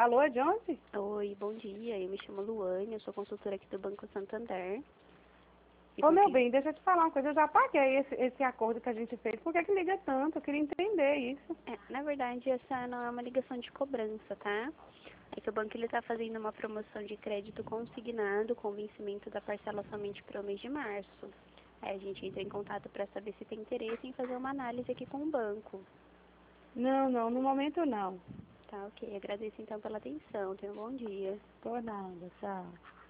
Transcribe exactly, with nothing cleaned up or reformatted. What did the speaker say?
Alô, é de onde? Oi, bom dia. Eu me chamo Luane, eu sou consultora aqui do Banco Santander. E Ô, por meu quê? bem, deixa eu te falar uma coisa. Eu já paguei esse, esse acordo que a gente fez. Por que que liga tanto? Eu queria entender isso. É, na verdade, essa não é uma ligação de cobrança, tá? É que o banco ele tá fazendo uma promoção de crédito consignado com vencimento da parcela somente para o mês de março. Aí a gente entra em contato para saber se tem interesse em fazer uma análise aqui com o banco. Não, não, no momento não. Tá, ok. Agradeço então pela atenção. Tenha um bom dia. Por nada, tchau.